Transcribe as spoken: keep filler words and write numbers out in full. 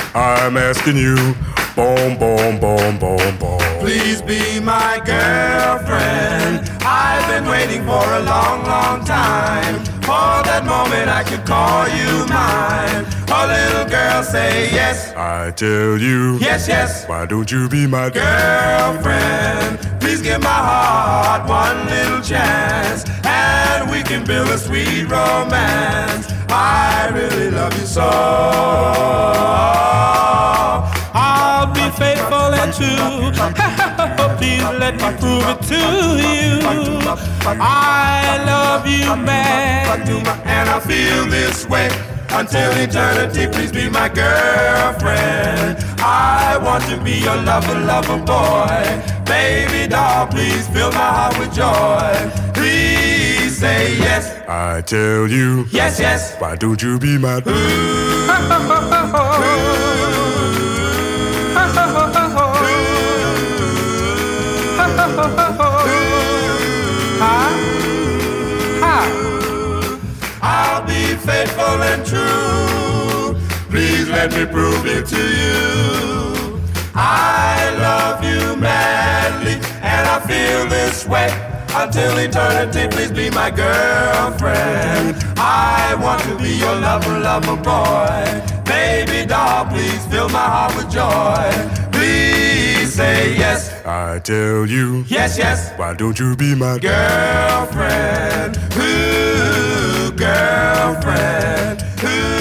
I'm asking you, boom, boom, boom, boom, boom. Please be my girlfriend. I've been waiting for a long, long time. For that moment I could call you mine. Oh, little girl, say yes. I tell you, yes, yes. Why don't you be my girlfriend? Please give my heart one little chance, and we can build a sweet romance. I really love you so. I'll be faithful and true. Please let me prove it to you. I love you, man, and I feel this way until eternity. Please be my girlfriend. I want to be your lover, lover boy. Baby doll, please fill my heart with joy. Please say yes. I tell you, yes, yes. Why don't you be my ooh, I'll be faithful and true. Please let me prove it to you. I love you madly, and I feel this way until eternity. Please be my girlfriend. I want to be your lover, lover boy. Baby doll, please fill my heart with joy. Please say yes. I tell you, yes, yes. Why don't you be my girlfriend? Ooh, girlfriend. Ooh.